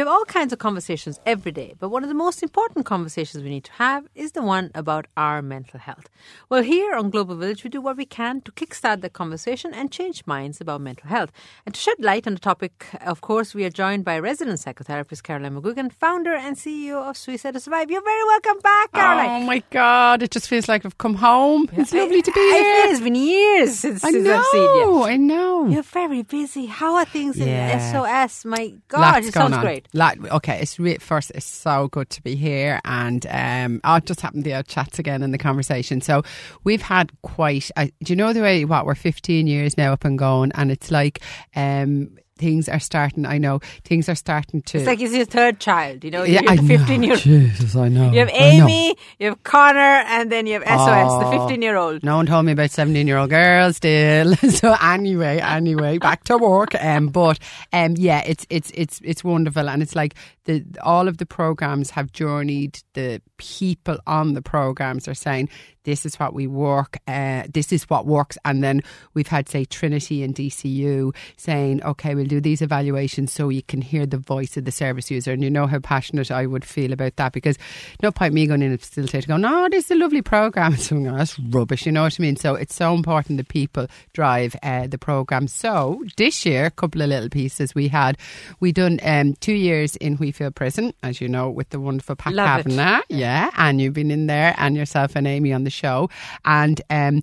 have all kinds of conversations every day, but one of the most important conversations we need to have is the one about our mental health. Well, here on Global Village, we do what we can to kickstart the conversation and change minds about mental health. And to shed light on the topic, of course, we are joined by resident psychotherapist Caroline McGuigan, founder and CEO of Suicide to Survive. You're very welcome back, Caroline. Oh my God, it just feels like I've come home. It's lovely to be here. It's been years since I've seen you. I know. You're very busy. How are things in SOS? My God, Lots it sounds on. great. Okay, first, it's so good to be here, and it just happened to chats again in the conversation. So we've had quite. Do you know the way? We're 15 years now up and going, and it's like. Things are starting. I know things are starting to. It's like it's your third child, you know. Yeah, you're the 15-year-old. Jesus, I know. You have Amy, you have Connor, and then you have SOS, the 15-year-old. No one told me about 17-year-old girls still. So anyway, back to work. It's wonderful, and it's like all of the programs have journeyed. The people on the programs are saying this is what we work. This is what works, and then we've had say Trinity and DCU saying, okay, we'll do these evaluations so you can hear the voice of the service user. And you know how passionate I would feel about that, because no point me going in and facilitating going, no, this is a lovely programme. So that's rubbish, you know what I mean? So it's so important that people drive the programme. So this year, a couple of little pieces we done 2 years in Wheatfield Prison, as you know, with the wonderful Pat Kavanagh. Yeah, and you've been in there, and yourself and Amy on the show. And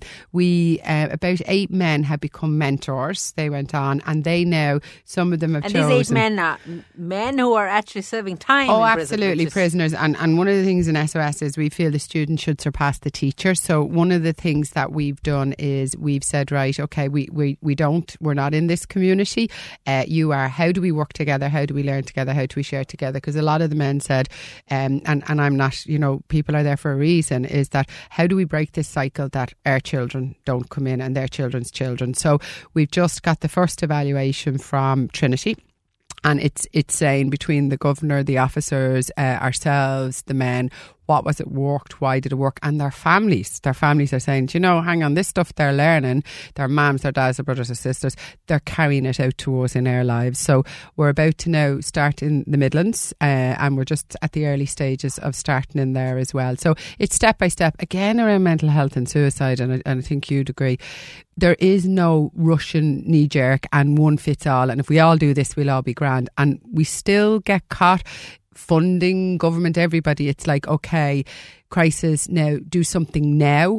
we about 8 men have become mentors. They went on, and they now, some of them have chosen. And these 8 men who are actually serving time in prison, absolutely, prisoners. And one of the things in SOS is we feel the student should surpass the teacher. So one of the things that we've done is we've said, right, okay, we're not in this community. You are. How do we work together? How do we learn together? How do we share together? Because a lot of the men said, and I'm not, you know, people are there for a reason, is that how do we break this cycle that our children don't come in and their children's children? So we've just got the first evaluation from Trinity. And it's saying between the governor, the officers, ourselves, the men, what was it worked, why did it work, and their families. Their families are saying, you know, hang on, this stuff they're learning, their mums, their dads, their brothers, their sisters, they're carrying it out to us in our lives. So we're about to now start in the Midlands, and we're just at the early stages of starting in there as well. So it's step by step, again, around mental health and suicide, and I think you'd agree. There is no Russian knee-jerk and one fits all, and if we all do this, we'll all be grand. And we still get caught funding, government, everybody. It's like, okay, crisis now, do something now.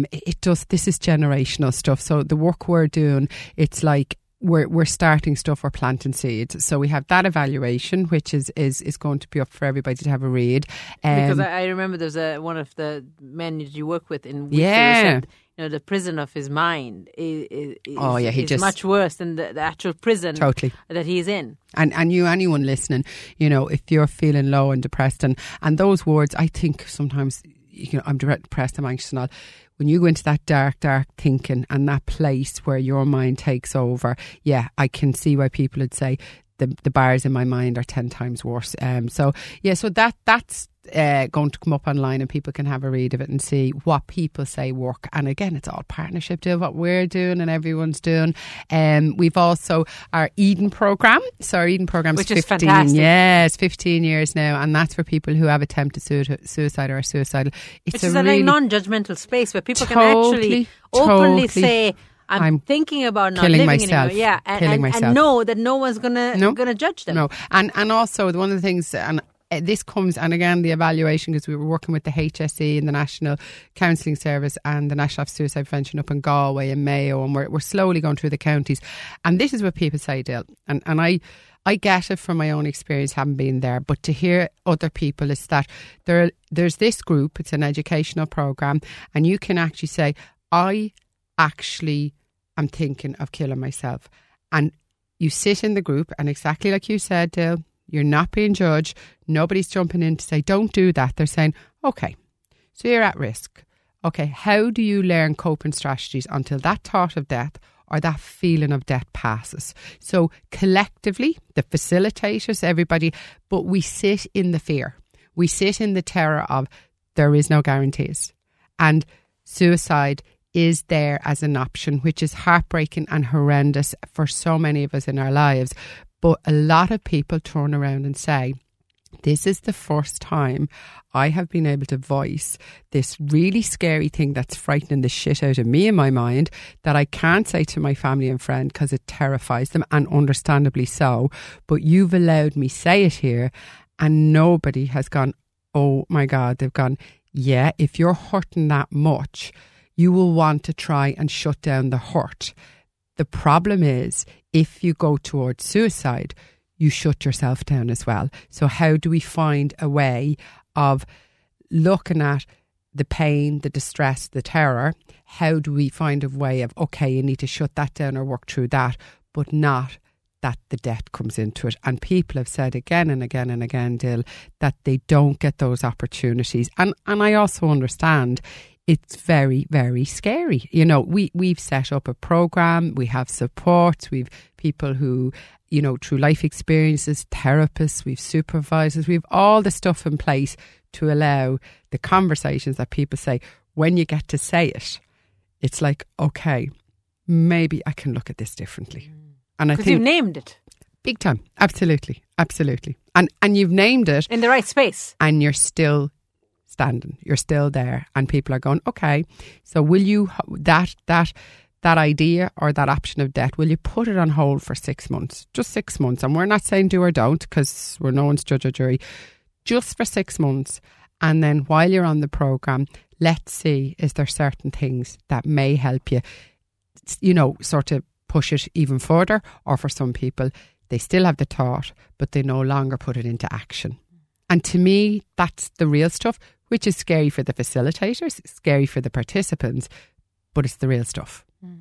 This is generational stuff. So the work we're doing, it's like we're starting stuff, we're planting seeds. So we have that evaluation, which is going to be up for everybody to have a read. Because I remember there's one of the men that you work with in said, you know, the prison of his mind is much worse than the actual prison that he's in. And anyone listening, you know, if you're feeling low and depressed, and those words, I think sometimes, you know, I'm depressed, I'm anxious and all. When you go into that dark thinking and that place where your mind takes over, yeah, I can see why people would say the bars in my mind are 10 times worse. So that's going to come up online, and people can have a read of it and see what people say work. And again, it's all partnership to what we're doing and everyone's doing. We've also our Eden programme. So our Eden programme is 15. Is fantastic. Yeah, it's 15 years now, and that's for people who have attempted suicide or are suicidal. It's a really non-judgmental space where people can actually openly say, I'm thinking about not killing living myself. anymore. Yeah, and know that no one's gonna judge them. No, and also one of the things, and this comes, and again the evaluation, because we were working with the HSE and the National Counselling Service and the National Office of Suicide Prevention up in Galway and Mayo, and we're slowly going through the counties, and this is what people say, Dil, and I get it from my own experience, having been there, but to hear other people is that there's this group, it's an educational programme, and you can actually say, I actually am thinking of killing myself. And you sit in the group, and exactly like you said, Dil, you're not being judged. Nobody's jumping in to say, don't do that. They're saying, okay, so you're at risk. Okay, how do you learn coping strategies until that thought of death or that feeling of death passes? So collectively, the facilitators, everybody, but we sit in the fear. We sit in the terror of there is no guarantees. And suicide is there as an option, which is heartbreaking and horrendous for so many of us in our lives. But a lot of people turn around and say, this is the first time I have been able to voice this really scary thing that's frightening the shit out of me in my mind that I can't say to my family and friend because it terrifies them, and understandably so. But you've allowed me say it here, and nobody has gone, oh my God, they've gone, yeah, if you're hurting that much, you will want to try and shut down the hurt. The problem is, if you go towards suicide, you shut yourself down as well. So how do we find a way of looking at the pain, the distress, the terror? How do we find a way of, okay, you need to shut that down or work through that, but not that the debt comes into it? And people have said again and again and again, Dill, that they don't get those opportunities. And I also understand it's very, very scary. You know, we've set up a program, we have support, we've people who, you know, through life experiences, therapists, we've supervisors, we've all the stuff in place to allow the conversations that people say, when you get to say it, it's like, okay, maybe I can look at this differently. And I think you've named it. Big time. Absolutely. Absolutely. And you've named it. In the right space. And you're still standing. You're still there. And people are going, okay, so will you, that idea or that option of debt, will you put it on hold for 6 months? Just 6 months. And we're not saying do or don't, because we're no one's judge or jury. Just for 6 months. And then while you're on the programme, let's see, is there certain things that may help you, you know, sort of push it even further? Or for some people, they still have the thought, but they no longer put it into action. And to me, that's the real stuff, which is scary for the facilitators, scary for the participants, but it's the real stuff.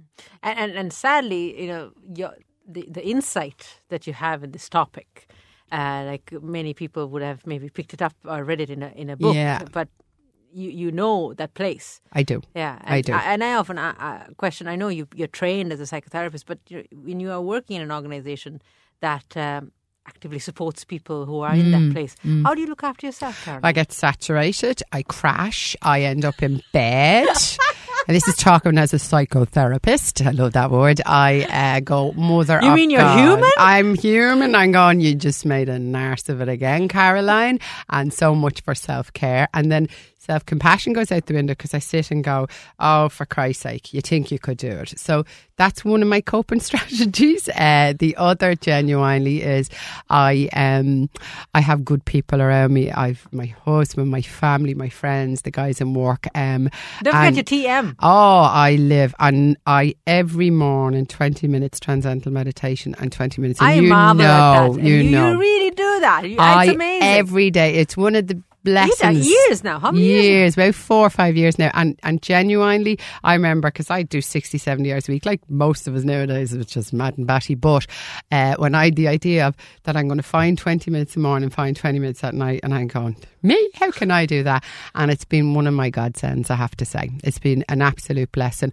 And sadly, you know, the insight that you have in this topic, like many people would have maybe picked it up or read it in a book, but you know that place. I do. Yeah, I do. And I often question, I know you're trained as a psychotherapist, but when you are working in an organisation that actively supports people who are in that place, how do you look after yourself, Karen? I get saturated, I crash, I end up in bed. And this is talking as a psychotherapist. I love that word. I go, mother You of mean you're God. human? I'm human. I'm going, you just made a narc of it again, Caroline. And so much for self-care. And then self-compassion goes out the window because I sit and go, oh, for Christ's sake, you think you could do it. So that's one of my coping strategies. The other genuinely is I have good people around me. I've my husband, my family, my friends, the guys in work. Don't forget your TM. Oh, I live and I every morning 20 minutes transcendental meditation and 20 minutes. And I marvel at that. You really do that. It's amazing. Every day. It's one of the blessings. Years now. How many years? About 4 or 5 years now. And genuinely, I remember, because I do 60, 70 hours a week, like most of us nowadays, which is mad and batty. But when I had the idea of that I'm going to find 20 minutes in the morning, find 20 minutes at night, and I'm going, me? How can I do that? And it's been one of my godsends, I have to say. It's been an absolute blessing.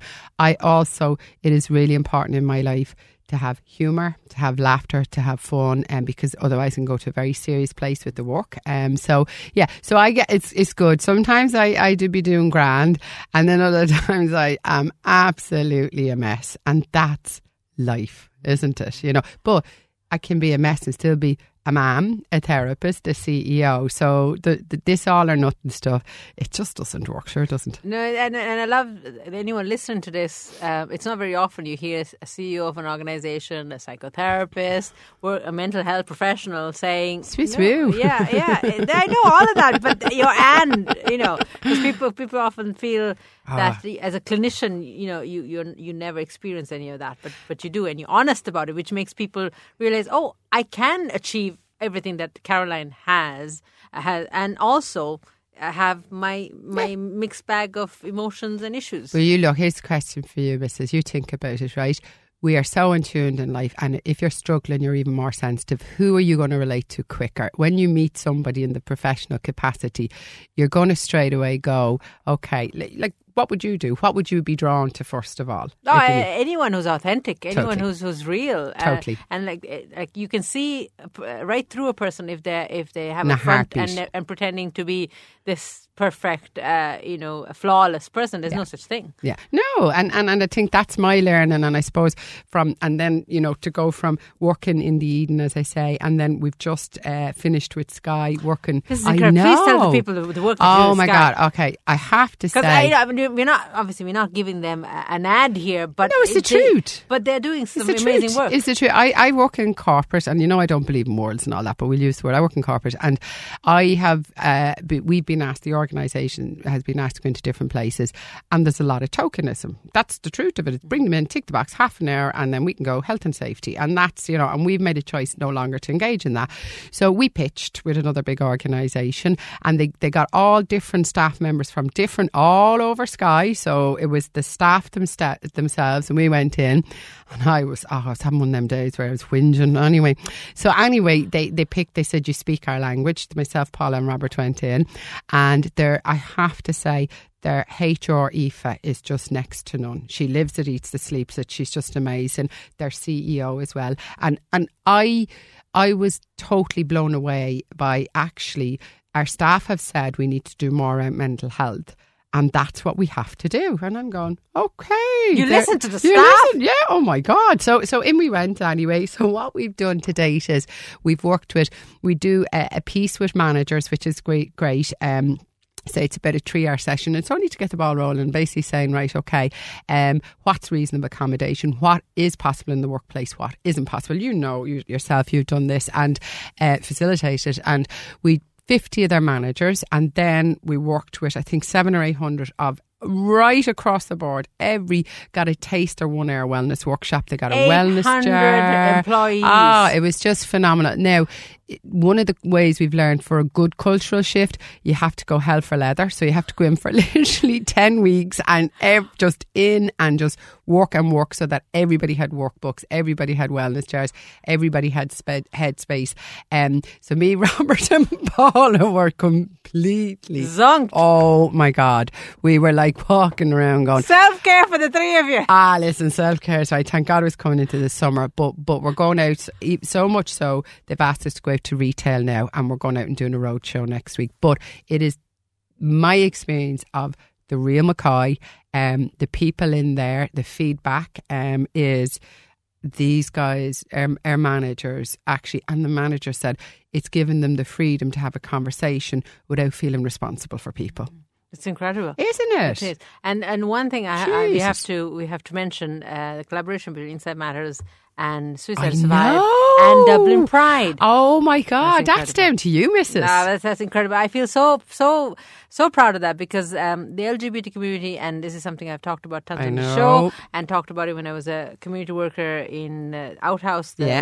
It is really important in my life to have humour, to have laughter, to have fun, because otherwise I can go to a very serious place with the work. So I get it's good. Sometimes I do be doing grand, and then other times I am absolutely a mess, and that's life, isn't it? You know, but I can be a mess and still be a mum, a therapist, a CEO. So this all or nothing stuff, it just doesn't work. Sure, it doesn't. No, and I love anyone listening to this. It's not very often you hear a CEO of an organisation, a psychotherapist, or a mental health professional saying, "Sweet, yeah, I know all of that." But because people often feel that as a clinician, you never experience any of that, but you do, and you're honest about it, which makes people realize, oh, I can achieve everything that Caroline has, and also have my mixed bag of emotions and issues. Well, here's a question for you, Mrs. You think about it, right? We are so in tuned in life, and if you're struggling, you're even more sensitive. Who are you going to relate to quicker? When you meet somebody in the professional capacity, you're going to straight away go, okay, like what would you do? What would you be drawn to first of all? Anyone who's authentic, anyone Totally. who's real, Totally. and like you can see right through a person if they have In a a front heartbeat. and pretending to be this perfect, a flawless person. There's no such thing. Yeah, no, and I think that's my learning, and I suppose and then to go from working in the Eden, as I say, and then we've just finished with Sky working. This is incredible. Please tell the people the work that you do. Oh my Sky. God! Okay, I have to say, because we're not giving them an ad here, but no, it's the truth. But they're doing some It's the amazing truth. work. It's the truth. I work in corporate, and I don't believe in worlds and all that, but we'll use the word. I work in corporate, and I have. We've been asked. The organisation has been asked to go into different places, and there's a lot of tokenism. That's the truth of it. It's bring them in, tick the box, half an hour, and then we can go health and safety, and that's and we've made a choice no longer to engage in that. So we pitched with another big organisation, and they got all different staff members from all over Sky. So it was the staff themselves, and we went in, and I was having one of them days where I was whinging. Anyway, they said, you speak our language. Myself, Paula and Robert went in, and I have to say, their HR, Aoife, is just next to none. She lives it, eats it, sleeps it. She's just amazing. Their CEO as well. And I was totally blown away by, actually, our staff have said we need to do more around mental health. And that's what we have to do. And I'm going, okay. You listen to the staff? Yeah, oh my God. So in we went anyway. So what we've done to date is we do a piece with managers, which is great. So it's about a 3-hour session. It's only to get the ball rolling, basically saying, right, okay, what's reasonable accommodation? What is possible in the workplace? What isn't possible? Yourself, you've done this and facilitated. And we 50 of their managers, and then we worked with, I think, 700 or 800 of right across the board. Got a taste or 1 hour wellness workshop. They got a wellness jar. Employees. It was just phenomenal. Now, one of the ways we've learned for a good cultural shift, you have to go hell for leather. So you have to go in for literally 10 weeks and just work and work, so that everybody had workbooks, everybody had wellness jars, everybody had headspace. So me, Robert and Paula were completely zonked. Oh my God. We were like walking around going, self-care for the three of you. Listen, self-care. So I thank God it was coming into the summer, but we're going out, so much so they've asked us to go out to retail now, and we're going out and doing a road show next week. But it is my experience of the real McCoy, the people in there, the feedback is these guys, our managers actually, and the manager said it's given them the freedom to have a conversation without feeling responsible for people. It's incredible, isn't it? It is. And one thing we have to mention the collaboration between Inside Matters and Suicide Survive and Dublin Pride. Oh my God, that's down to you, Mrs. No, that's incredible. I feel so proud of that, because the LGBT community, and this is something I've talked about tons on the show, and talked about it when I was a community worker in Outhouse, the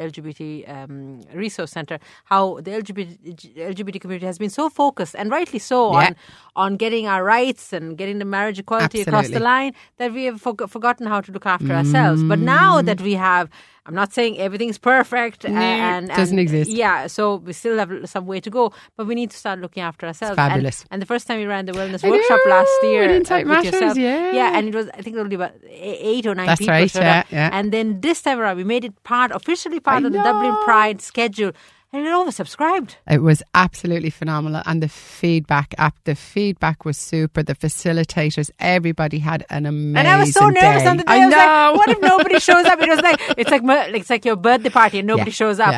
LGBT resource centre, how the LGBT community has been so focused, and rightly so, on getting our rights and getting the marriage equality across the line, that we have forgotten how to look after ourselves. But now that we have, I'm not saying everything's perfect and doesn't exist. Yeah, so we still have some way to go, but we need to start looking after ourselves. It's fabulous. And the first time we ran the wellness workshop last year, Inside with Matters, yourself, and it was, I think, only about 8 or 9 That's people. right, showed up. yeah. And then this time around, we made it officially part of the Dublin Pride schedule. And it oversubscribed. It was absolutely phenomenal, and the feedback was super. The facilitators, everybody had an amazing day. And I was so nervous on the day. I was like, what if nobody shows up? It was like it's like your birthday party and nobody shows up.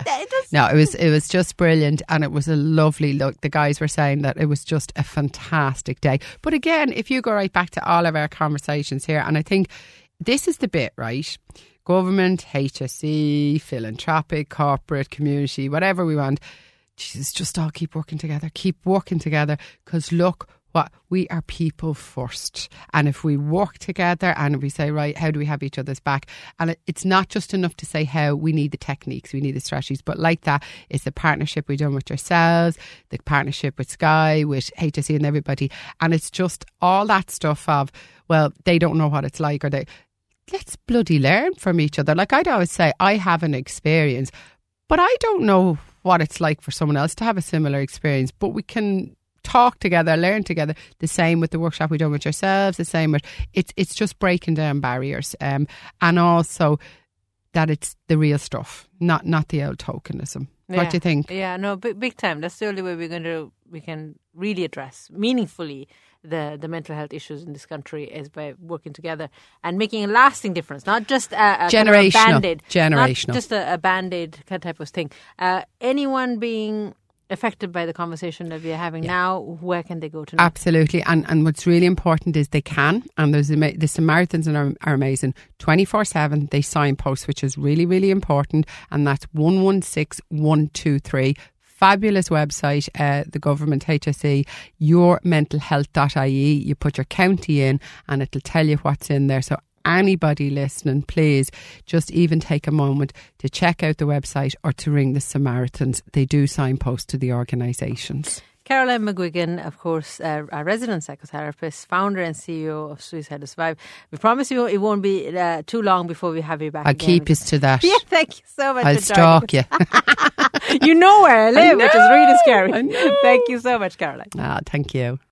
It was just brilliant, and it was a lovely look. The guys were saying that it was just a fantastic day. But again, if you go right back to all of our conversations here, and I think this is the bit, right? Government, HSE, philanthropic, corporate, community, whatever we want. Jesus, just all keep working together. Because look, we are people first. And if we work together and we say, right, how do we have each other's back? And it's not just enough to say how. We need the techniques, we need the strategies. But like that, it's the partnership we've done with yourselves, the partnership with Sky, with HSE and everybody. And it's just all that stuff of, well, they don't know what it's like, or let's bloody learn from each other. Like I'd always say, I have an experience, but I don't know what it's like for someone else to have a similar experience, but we can talk together, learn together. The same with the workshop we done with yourselves. The same with it's just breaking down barriers, and also that it's the real stuff, not the old tokenism. What do you think? Yeah, no, big time. That's the only way we can really address meaningfully the mental health issues in this country, is by working together and making a lasting difference, not just a generational, kind of Band-Aid, generational, not just a Band-Aid type of thing. Anyone being affected by the conversation that we're having now, where can they go to now? Absolutely. And what's really important is they can, and the Samaritans are amazing. 24/7 they signpost, which is really, really important, and that's 116123. Fabulous website, the government HSE, yourmentalhealth.ie. You put your county in and it'll tell you what's in there. So anybody listening, please just even take a moment to check out the website or to ring the Samaritans. They do signpost to the organisations. Caroline McGuigan, of course, a resident psychotherapist, founder and CEO of Suicide to Survive. We promise you it won't be too long before we have you back. I'll keep us to that. Yeah, thank you so much. I'll stalk you. You know where I live, which is really scary. I know. Thank you so much, Caroline. Thank you.